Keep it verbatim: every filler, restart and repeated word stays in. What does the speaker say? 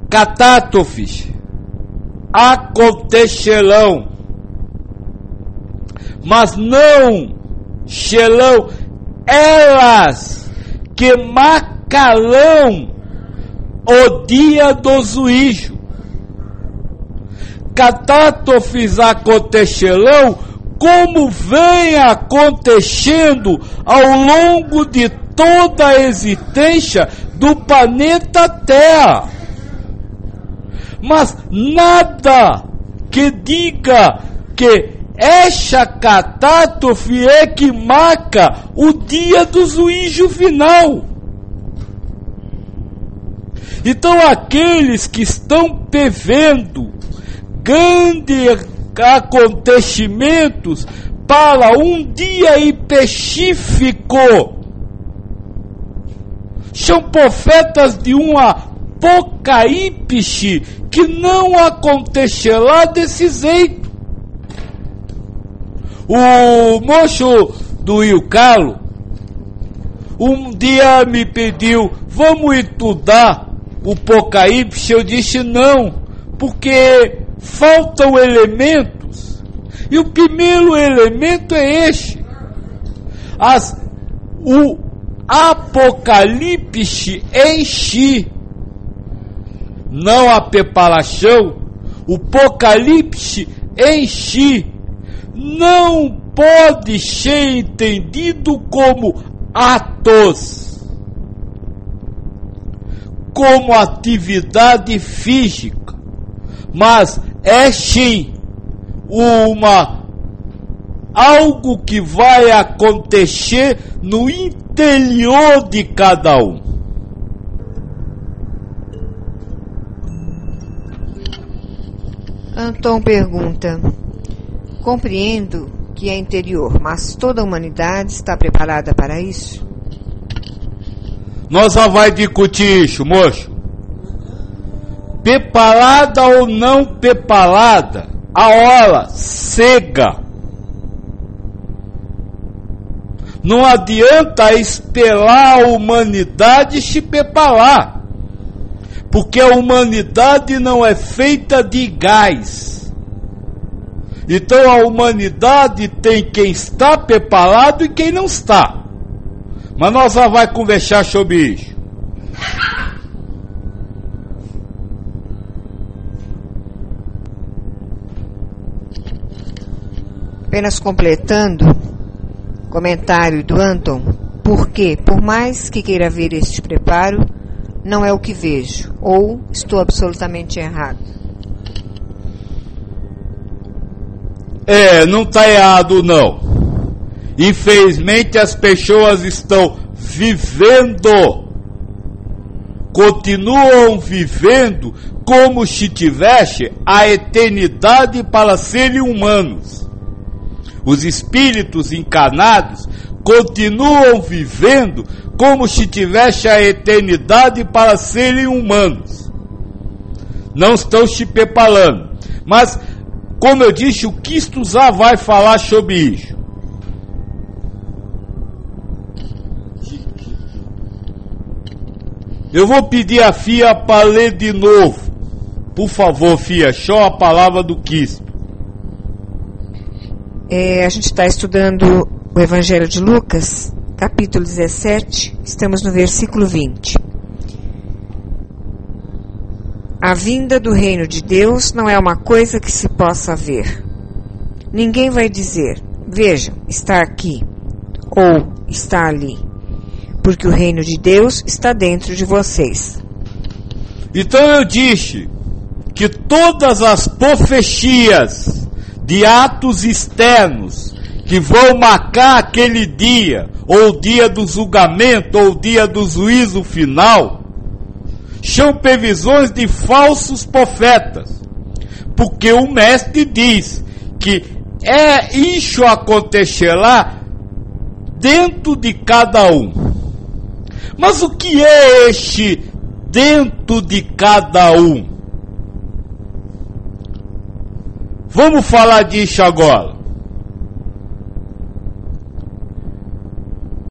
catástrofes acontecerão, mas não serão elas que marcarão o dia do juízo. Catástrofes acontecerão como vem acontecendo ao longo de toda a existência do planeta Terra. Mas nada que diga que essa catástrofe é que marca o dia do juízo final. Então aqueles que estão prevendo grandes acontecimentos para um dia específico são profetas de um apocalipse que não acontecerá desse jeito. O moço do Rio Calo um dia me pediu, vamos estudar o Apocalipse? Eu disse não, porque faltam elementos. E o primeiro elemento é este. As, o Apocalipse em si, não a preparação, o Apocalipse em si não pode ser entendido como atos, como atividade física, mas é sim uma algo que vai acontecer no interior de cada um. Anton pergunta: compreendo que é interior, mas toda a humanidade está preparada para isso? Nós só vai discutir isso, moço. Preparada ou não preparada, a hora cega. Não adianta esperar a humanidade se preparar, porque a humanidade não é feita de gás. Então a humanidade tem quem está preparado e quem não está. Mas nós já vamos conversar sobre isso. Apenas completando comentário do Anton, porque por mais que queira ver este preparo, não é o que vejo, ou estou absolutamente errado? É, não está errado não. Infelizmente as pessoas estão vivendo, continuam vivendo como se tivesse a eternidade para serem humanos. Os espíritos encarnados continuam vivendo como se tivesse a eternidade para serem humanos. Não estão se preparando. Mas, como eu disse, o Cristo já vai falar sobre isso. Eu vou pedir a Fia para ler de novo. Por favor, Fia, só a palavra do Cristo. É, a gente está estudando o Evangelho de Lucas, capítulo dezessete, estamos no versículo vinte. A vinda do reino de Deus não é uma coisa que se possa ver. Ninguém vai dizer, vejam, está aqui, ou está ali, porque o reino de Deus está dentro de vocês. Então eu disse que todas as profecias de atos externos que vão marcar aquele dia, ou o dia do julgamento, ou o dia do juízo final, são previsões de falsos profetas, porque o mestre diz que é isso acontecerá dentro de cada um. Mas o que é este dentro de cada um? Vamos falar disso agora.